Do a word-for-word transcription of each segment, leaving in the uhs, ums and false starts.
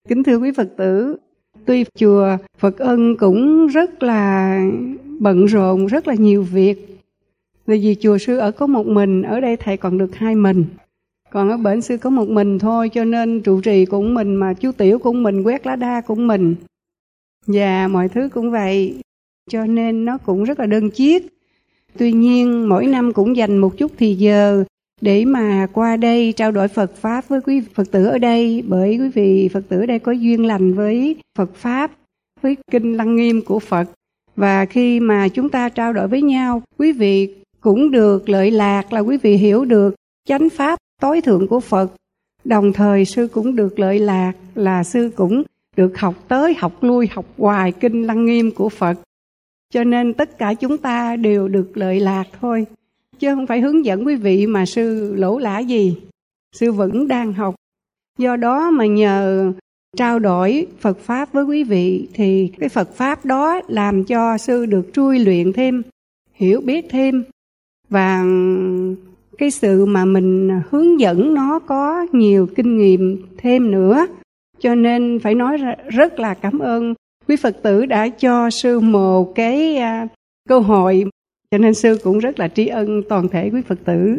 Kính thưa quý Phật tử, tuy chùa Phật Ân cũng rất là bận rộn, rất là nhiều việc. Bởi vì chùa sư ở có một mình, ở đây thầy còn được hai mình. Còn ở bển sư có một mình thôi, cho nên trụ trì cũng mình, mà chú tiểu cũng mình, quét lá đa cũng mình. Và mọi thứ cũng vậy, cho nên nó cũng rất là đơn chiếc. Tuy nhiên mỗi năm cũng dành một chút thì giờ để mà qua đây trao đổi Phật Pháp với quý Phật tử ở đây, bởi quý vị Phật tử ở đây có duyên lành với Phật Pháp, với Kinh Lăng Nghiêm của Phật. Và khi mà chúng ta trao đổi với nhau, quý vị cũng được lợi lạc là quý vị hiểu được chánh Pháp tối thượng của Phật. Đồng thời sư cũng được lợi lạc là sư cũng được học tới, học lui, học hoài Kinh Lăng Nghiêm của Phật. Cho nên tất cả chúng ta đều được lợi lạc thôi. Chứ không phải hướng dẫn quý vị mà sư lỗ lã gì. Sư vẫn đang học. Do đó mà nhờ trao đổi Phật Pháp với quý vị thì cái Phật Pháp đó làm cho sư được trui luyện thêm, hiểu biết thêm. Và cái sự mà mình hướng dẫn nó có nhiều kinh nghiệm thêm nữa. Cho nên phải nói rất là cảm ơn quý Phật tử đã cho sư một cái uh, cơ hội. Cho nên sư cũng rất là tri ân toàn thể quý Phật tử.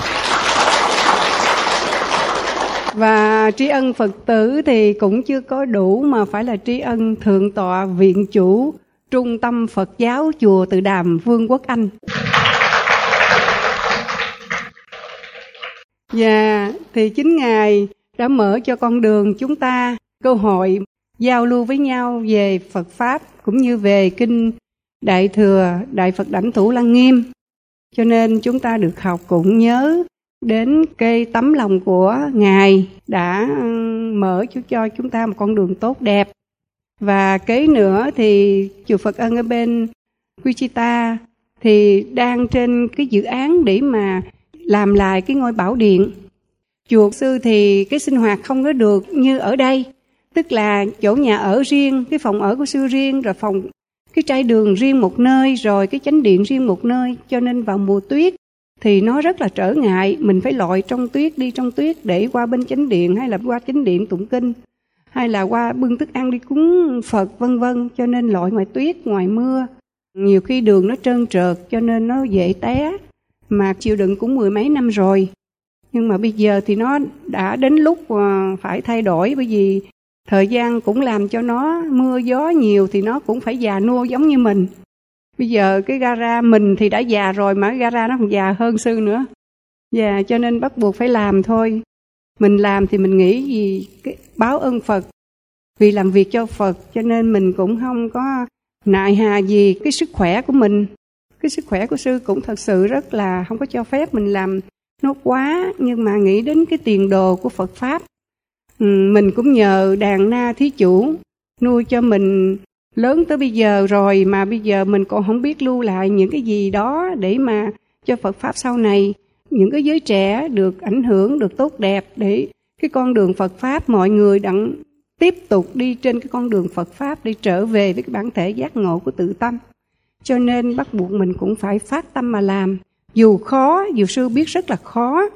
Và tri ân Phật tử thì cũng chưa có đủ, mà phải là tri ân Thượng tọa Viện chủ Trung tâm Phật giáo Chùa Từ Đàm, Vương quốc Anh. Và thì chính Ngài đã mở cho con đường chúng ta cơ hội giao lưu với nhau về Phật Pháp cũng như về Kinh Đại Thừa, Đại Phật Đảnh Thủ Lăng Nghiêm. Cho nên chúng ta được học cũng nhớ đến cái tấm lòng của Ngài đã mở cho chúng ta một con đường tốt đẹp. Và kế nữa thì chùa Phật Ân ở bên Wichita thì đang trên cái dự án để mà làm lại cái ngôi bảo điện. Chùa sư thì cái sinh hoạt không có được như ở đây, tức là chỗ nhà ở riêng, cái phòng ở của sư riêng, rồi phòng cái trai đường riêng một nơi, rồi cái chánh điện riêng một nơi. Cho nên vào mùa tuyết thì nó rất là trở ngại, mình phải lội trong tuyết, đi trong tuyết để qua bên chánh điện, hay là qua chánh điện tụng kinh, hay là qua bưng thức ăn đi cúng Phật vân vân. Cho nên lội ngoài tuyết, ngoài mưa, nhiều khi đường nó trơn trượt cho nên nó dễ té, mà chịu đựng cũng mười mấy năm rồi. Nhưng mà bây giờ thì nó đã đến lúc phải thay đổi, bởi vì thời gian cũng làm cho nó mưa gió nhiều thì nó cũng phải già nua giống như mình. Bây giờ cái gara mình thì đã già rồi, mà cái gara nó còn già hơn sư nữa. Và cho nên bắt buộc phải làm thôi. Mình làm thì mình nghĩ gì cái báo ơn Phật, vì làm việc cho Phật, cho nên mình cũng không có nại hà gì cái sức khỏe của mình. Cái sức khỏe của sư cũng thật sự rất là không có cho phép mình làm nó quá, nhưng mà nghĩ đến cái tiền đồ của Phật Pháp. Ừ, mình cũng nhờ đàn na thí chủ nuôi cho mình lớn tới bây giờ rồi, mà bây giờ mình còn không biết lưu lại những cái gì đó để mà cho Phật Pháp sau này, những cái giới trẻ được ảnh hưởng, được tốt đẹp, để cái con đường Phật Pháp mọi người đặng tiếp tục đi trên cái con đường Phật Pháp để trở về với cái bản thể giác ngộ của tự tâm. Cho nên bắt buộc mình cũng phải phát tâm mà làm. Dù khó, dù sư biết rất là khó,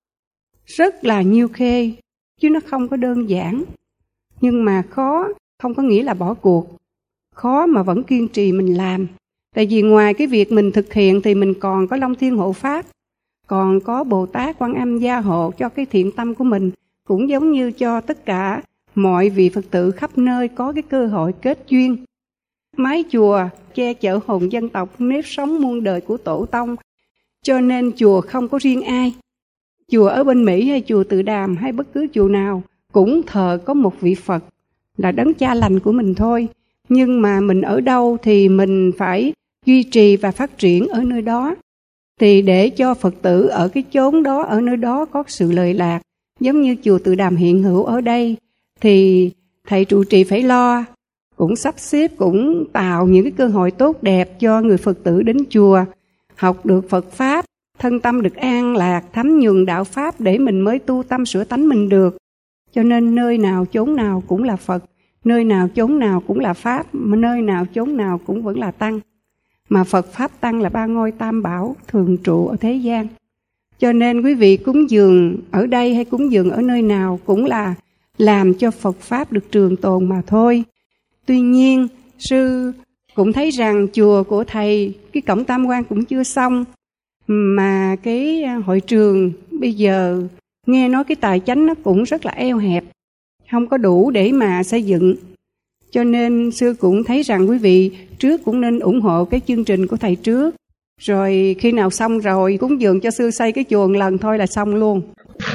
rất là nhiêu khê, chứ nó không có đơn giản. Nhưng mà khó không có nghĩa là bỏ cuộc. Khó mà vẫn kiên trì mình làm. Tại vì ngoài cái việc mình thực hiện thì mình còn có Long Thiên Hộ Pháp, còn có Bồ Tát Quan Âm gia hộ cho cái thiện tâm của mình, cũng giống như cho tất cả mọi vị Phật tử khắp nơi có cái cơ hội kết duyên. Mái chùa che chở hồn dân tộc, nếp sống muôn đời của tổ tông. Cho nên chùa không có riêng ai. Chùa ở bên Mỹ hay chùa Từ Đàm hay bất cứ chùa nào cũng thờ có một vị Phật là đấng cha lành của mình thôi. Nhưng mà mình ở đâu thì mình phải duy trì và phát triển ở nơi đó. Thì để cho Phật tử ở cái chốn đó, ở nơi đó có sự lợi lạc. Giống như chùa Từ Đàm hiện hữu ở đây thì thầy trụ trì phải lo, cũng sắp xếp, cũng tạo những cái cơ hội tốt đẹp cho người Phật tử đến chùa, học được Phật Pháp, thân tâm được an lạc, thấm nhuần đạo Pháp để mình mới tu tâm sửa tánh mình được. Cho nên nơi nào chốn nào cũng là Phật, nơi nào chốn nào cũng là Pháp, mà nơi nào chốn nào cũng vẫn là Tăng. Mà Phật Pháp Tăng là ba ngôi tam bảo thường trụ ở thế gian. Cho nên quý vị cúng dường ở đây hay cúng dường ở nơi nào cũng là làm cho Phật Pháp được trường tồn mà thôi. Tuy nhiên, sư cũng thấy rằng chùa của thầy, cái cổng tam quan cũng chưa xong, mà cái hội trường bây giờ nghe nói cái tài chánh nó cũng rất là eo hẹp, không có đủ để mà xây dựng. Cho nên sư cũng thấy rằng quý vị trước cũng nên ủng hộ cái chương trình của thầy trước. Rồi khi nào xong rồi cúng dường cho sư xây cái chùa một lần thôi là xong luôn.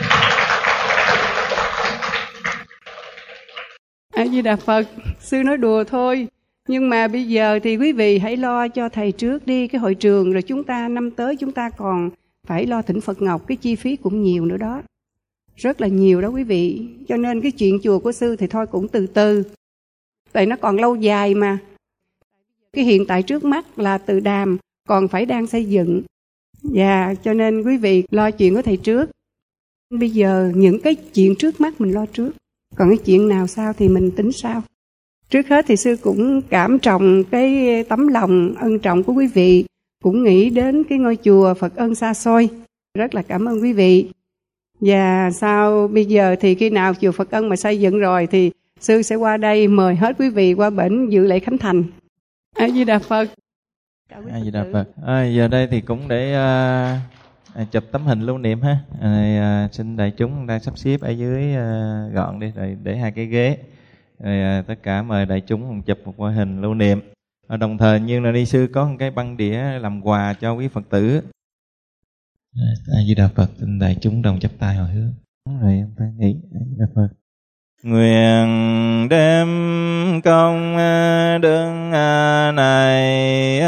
A Di Đà Phật, sư nói đùa thôi. Nhưng mà bây giờ thì quý vị hãy lo cho thầy trước đi cái hội trường, rồi chúng ta năm tới chúng ta còn phải lo thỉnh Phật Ngọc, cái chi phí cũng nhiều nữa đó. Rất là nhiều đó quý vị. Cho nên cái chuyện chùa của sư thì thôi cũng từ từ. Tại nó còn lâu dài mà. Cái hiện tại trước mắt là Từ Đàm, còn phải đang xây dựng. Và cho nên quý vị lo chuyện của thầy trước. Bây giờ những cái chuyện trước mắt mình lo trước. Còn cái chuyện nào sau thì mình tính sau. Trước hết thì sư cũng cảm trọng cái tấm lòng ân trọng của quý vị. Cũng nghĩ đến cái ngôi chùa Phật Ân xa xôi. Rất là cảm ơn quý vị. Và sau bây giờ thì khi nào chùa Phật Ân mà xây dựng rồi thì sư sẽ qua đây mời hết quý vị qua bển dự lễ khánh thành. A Di Đà Phật. A Di Đà Phật. À, giờ đây thì cũng để uh, chụp tấm hình lưu niệm ha. À, uh, xin đại chúng đang sắp xếp ở dưới uh, gọn đi, rồi để hai cái ghế. Rồi uh, tất cả mời đại chúng cùng chụp một cái hình lưu niệm. À, đồng thời như là ni sư có một cái băng đĩa làm quà cho quý Phật tử. A Di Đà Phật, xin đại chúng đồng chắp tay hồi hướng. Rồi em phải nghĩ A Di Đà Phật. Nguyện đem công đức này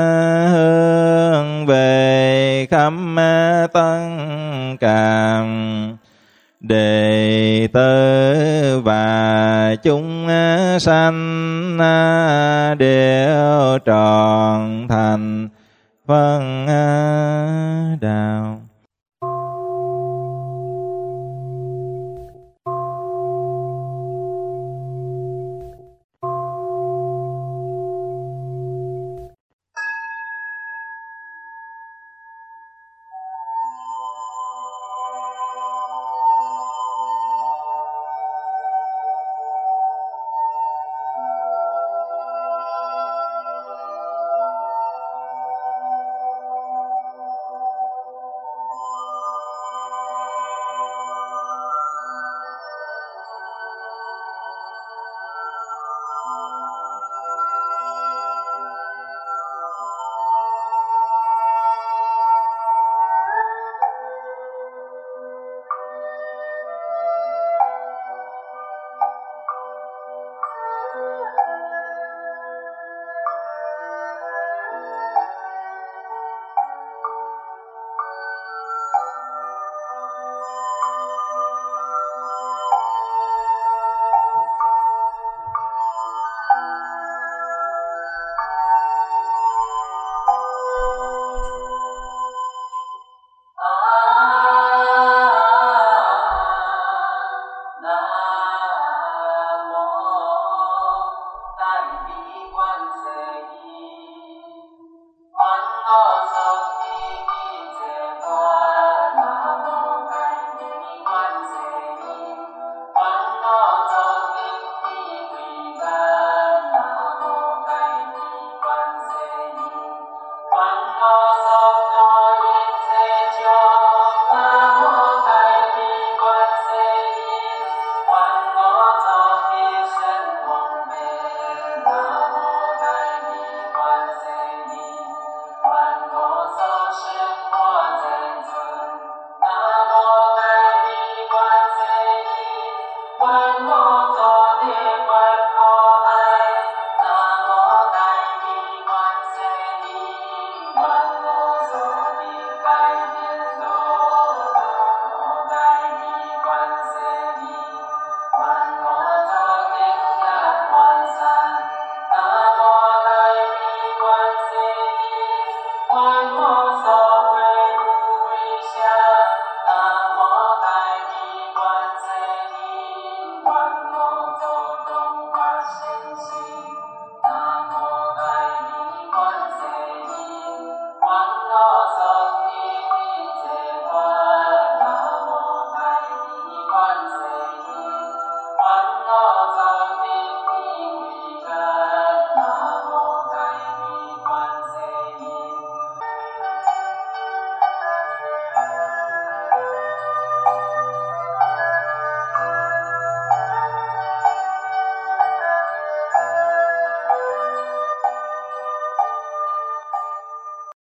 hướng về khắp tất cả đệ tử và chúng sanh đều trọn thành Phật đạo.